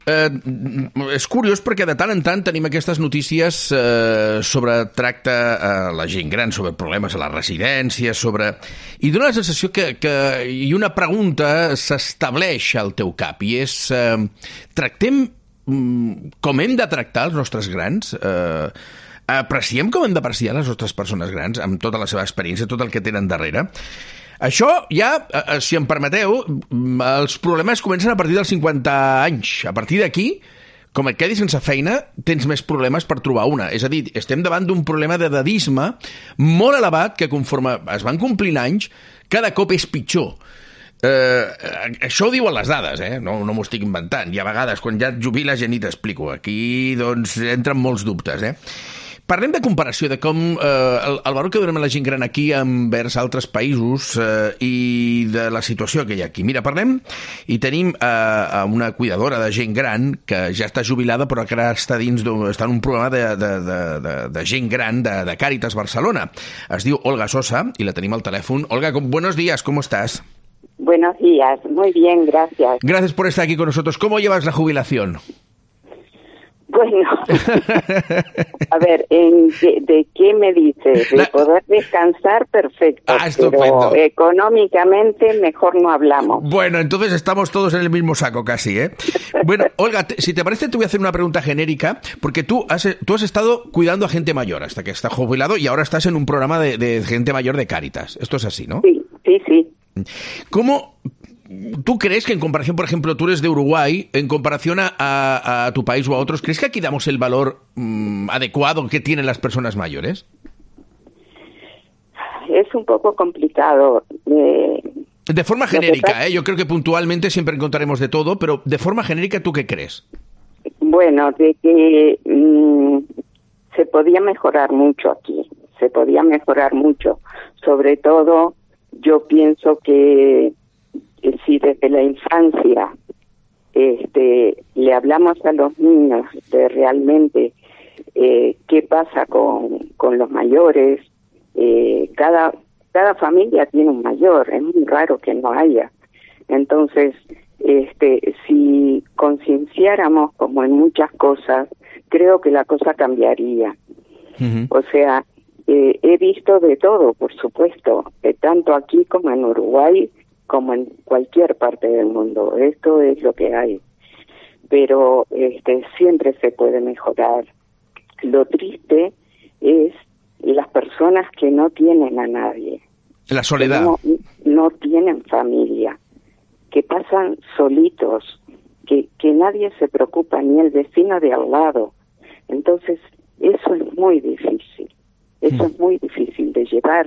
És curiós perquè de tant en tant tenim aquestes notícies sobre tracte a la gent gran, sobre problemes a les residències, i dona la sensació que i una pregunta s'estableix al teu cap, i és tractem com hem de tractar els nostres grans? Apreciem com hem d'apreciar les nostres persones grans amb tota la seva experiència, tot el que tenen darrere? Això ja, si em permeteu, els problemes comencen a partir dels 50 anys. A partir d'aquí, com et quedis sense feina, tens més problemes per trobar una. És a dir, estem davant d'un problema de dadisme molt elevat que conforme es van complint anys, cada cop és pitjor. Això ho diuen les dades, no m'ho estic inventant. I a vegades, quan ja et jubiles, ja ni t'explico. Aquí, doncs, entren molts dubtes, Parlem de comparació, de com el valor que donem a la gent gran aquí envers altres països i de la situació que hi ha aquí. Mira, parlem i tenim una cuidadora de gent gran que ja està jubilada però que ara està en un programa de gent gran de Càritas Barcelona. Es diu Olga Sosa i la tenim al telèfon. Olga, buenos días, ¿cómo estás? Buenos días, muy bien, gracias. Gracias por estar aquí con nosotros. ¿Cómo llevas la jubilación? Bueno, a ver, ¿de qué me dices? De poder descansar, perfecto, estupendo. Pero económicamente mejor no hablamos. Bueno, entonces estamos todos en el mismo saco casi, Bueno, Olga, si te parece te voy a hacer una pregunta genérica, porque tú has estado cuidando a gente mayor hasta que estás jubilado y ahora estás en un programa de gente mayor de Càritas. Esto es así, ¿no? Sí. ¿Cómo tú crees que en comparación, por ejemplo, tú eres de Uruguay, en comparación a tu país o a otros, ¿crees que aquí damos el valor adecuado que tienen las personas mayores? Es un poco complicado. De forma genérica, yo creo que puntualmente siempre encontraremos de todo, pero de forma genérica, ¿tú qué crees? Bueno, de que se podía mejorar mucho aquí, se podía mejorar mucho. Sobre todo, yo pienso que si desde la infancia le hablamos a los niños de realmente qué pasa con los mayores, cada familia tiene un mayor, es muy raro que no haya. Entonces, si concienciáramos como en muchas cosas, creo que la cosa cambiaría. Uh-huh. O sea, he visto de todo, por supuesto, tanto aquí como en Uruguay, como en cualquier parte del mundo. Esto es lo que hay. Pero siempre se puede mejorar. Lo triste es las personas que no tienen a nadie. La soledad. No tienen familia, que pasan solitos, que nadie se preocupa, ni el vecino de al lado. Entonces, eso es muy difícil. Eso es muy difícil de llevar,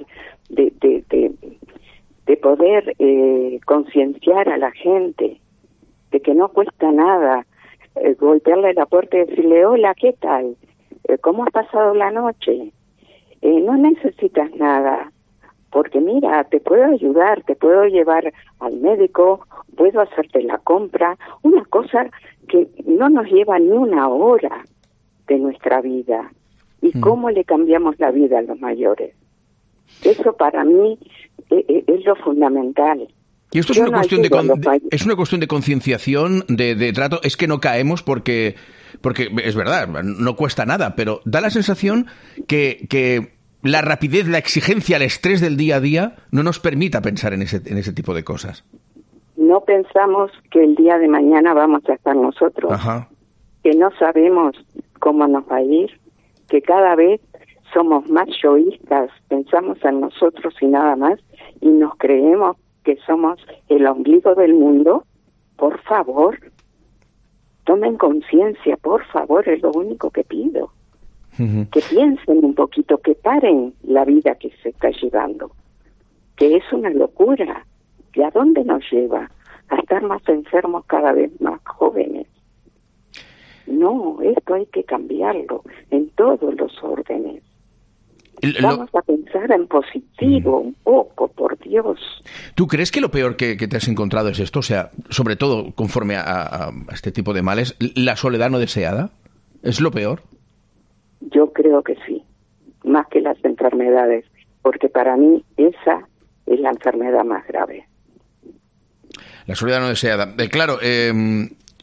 de poder concienciar a la gente de que no cuesta nada golpearle la puerta y decirle, hola, ¿qué tal? ¿Cómo has pasado la noche? No necesitas nada, porque mira, te puedo ayudar, te puedo llevar al médico, puedo hacerte la compra, una cosa que no nos lleva ni una hora de nuestra vida. ¿Y cómo le cambiamos la vida a los mayores? Eso para mí es lo fundamental. Y esto es una cuestión de concienciación, de trato. Es que no caemos porque es verdad, no cuesta nada, pero da la sensación que la rapidez, la exigencia, el estrés del día a día no nos permita pensar en ese tipo de cosas. No pensamos que el día de mañana vamos a estar nosotros. Ajá. Que no sabemos cómo nos va a ir, que cada vez somos más yoístas, pensamos en nosotros y nada más, y nos creemos que somos el ombligo del mundo. Por favor, tomen conciencia, por favor, es lo único que pido. Uh-huh. Que piensen un poquito, que paren la vida que se está llevando, que es una locura. ¿Y a dónde nos lleva? A estar más enfermos, cada vez más jóvenes. No, esto hay que cambiarlo en todos los órdenes. Vamos a pensar en positivo un poco, por Dios. ¿Tú crees que lo peor que te has encontrado es esto? O sea, sobre todo conforme a este tipo de males, la soledad no deseada, ¿es lo peor? Yo creo que sí, más que las enfermedades, porque para mí esa es la enfermedad más grave. La soledad no deseada. Claro,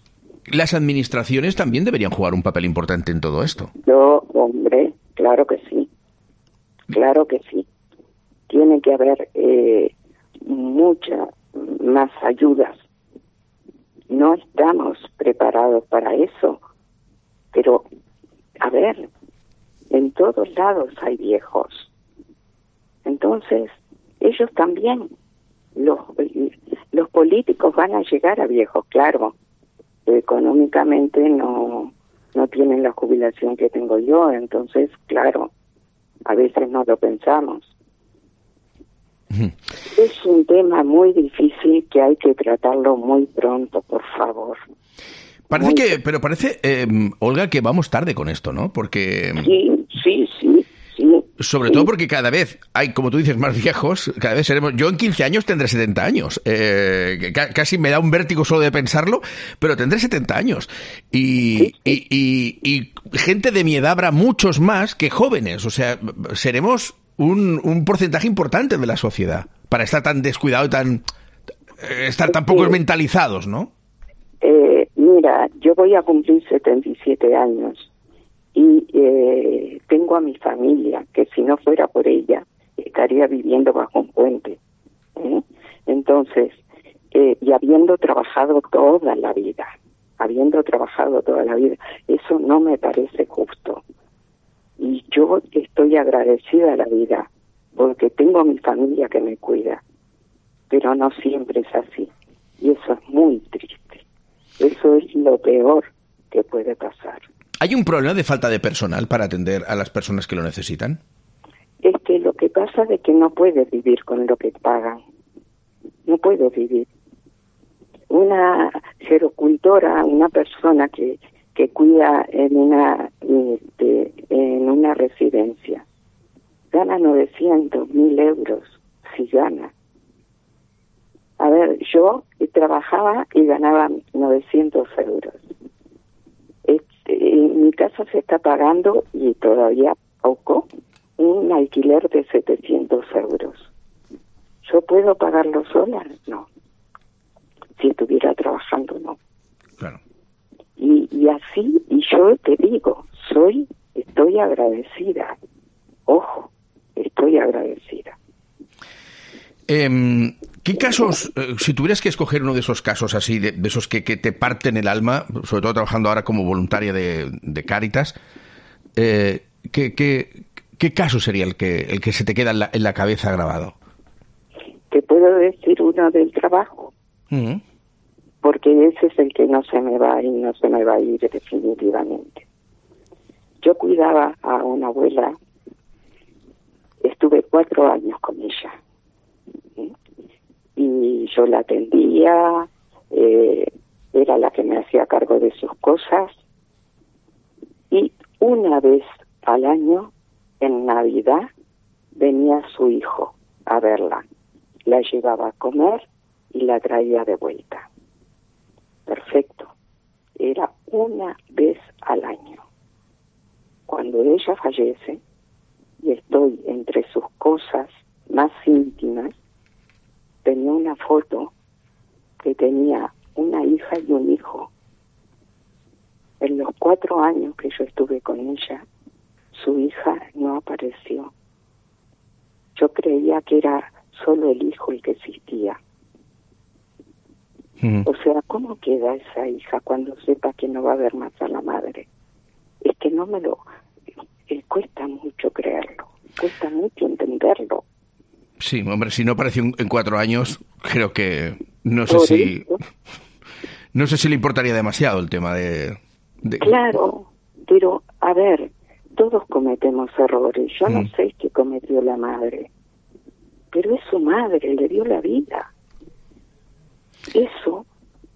las administraciones también deberían jugar un papel importante en todo esto. Hombre, claro que sí. Claro que sí. Tiene que haber muchas más ayudas. No estamos preparados para eso. Pero, a ver, en todos lados hay viejos. Entonces, ellos también, los políticos van a llegar a viejos, claro. Económicamente no tienen la jubilación que tengo yo, entonces, claro, a veces no lo pensamos. Es un tema muy difícil que hay que tratarlo muy pronto, por favor. Parece, Olga, que vamos tarde con esto, ¿no? Porque... Sí. Sobre todo porque cada vez hay, como tú dices, más viejos, cada vez seremos... Yo en 15 años tendré 70 años. Casi me da un vértigo solo de pensarlo, pero tendré 70 años. Y gente de mi edad habrá muchos más que jóvenes. O sea, seremos un porcentaje importante de la sociedad para estar tan descuidado y estar tan pocos mentalizados, ¿no? Mira, yo voy a cumplir 77 años. Y tengo a mi familia, que si no fuera por ella, estaría viviendo bajo un puente. Entonces, y habiendo trabajado toda la vida, eso no me parece justo. Y yo estoy agradecida a la vida, porque tengo a mi familia que me cuida. Pero no siempre es así. Y eso es muy triste. Eso es lo peor que puede pasar. ¿Hay un problema de falta de personal para atender a las personas que lo necesitan? Es que lo que pasa es que no puedes vivir con lo que pagan. No puedes vivir. Una gerocultora, una persona que cuida en una residencia, gana 900.000 euros, si gana. A ver, yo trabajaba y ganaba 900 euros. En mi casa se está pagando, y todavía poco, un alquiler de 700 euros. ¿Yo puedo pagarlo sola? No. Si estuviera trabajando, no. Claro. Y así, y yo te digo, estoy agradecida. Ojo, estoy agradecida. ¿Qué casos, si tuvieras que escoger uno de esos casos así, de esos que te parten el alma, sobre todo trabajando ahora como voluntaria de Cáritas, ¿qué caso sería el que se te queda en la cabeza grabado? Te puedo decir uno del trabajo, porque ese es el que no se me va a ir definitivamente. Yo cuidaba a una abuela, estuve 4 años con ella. Y yo la atendía, era la que me hacía cargo de sus cosas. Y una vez al año, en Navidad, venía su hijo a verla. La llevaba a comer y la traía de vuelta. Perfecto. Era una vez al año. Cuando ella fallece, y estoy entre sus cosas más íntimas, tenía una foto que tenía una hija y un hijo. En los 4 años que yo estuve con ella, su hija no apareció. Yo creía que era solo el hijo el que existía. O sea, ¿cómo queda esa hija cuando sepa que no va a ver más a la madre? Es que cuesta mucho creerlo, cuesta mucho entenderlo. Sí, hombre, si no apareció en 4 años, creo que no sé si le importaría demasiado el tema de... Claro, pero a ver, todos cometemos errores. Yo no sé qué cometió la madre, pero es su madre, le dio la vida. Eso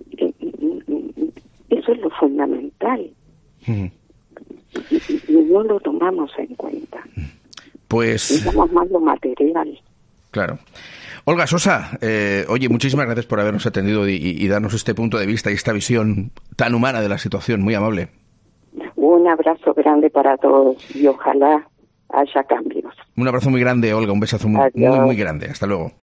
es lo fundamental. Y no lo tomamos en cuenta. Pues... Digamos más lo material. Claro. Olga Sosa, oye, muchísimas gracias por habernos atendido y darnos este punto de vista y esta visión tan humana de la situación, muy amable. Un abrazo grande para todos y ojalá haya cambios. Un abrazo muy grande, Olga, un besazo muy, muy grande. Hasta luego.